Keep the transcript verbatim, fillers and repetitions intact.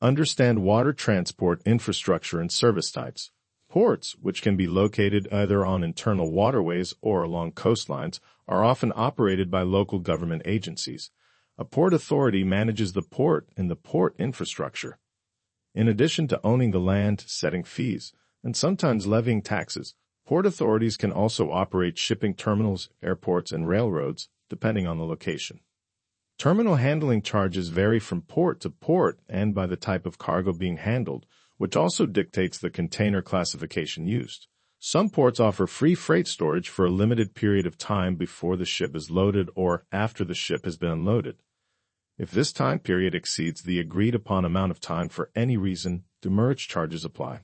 Understand water transport infrastructure and service types. Ports, which can be located either on internal waterways or along coastlines, are often operated by local government agencies. A port authority manages the port and the port infrastructure. In addition to owning the land, setting fees, and sometimes levying taxes, port authorities can also operate shipping terminals, airports, and railroads, depending on the location. Terminal handling charges vary from port to port and by the type of cargo being handled, which also dictates the container classification used. Some ports offer free freight storage for a limited period of time before the ship is loaded or after the ship has been unloaded. If this time period exceeds the agreed-upon amount of time for any reason, demurrage charges apply.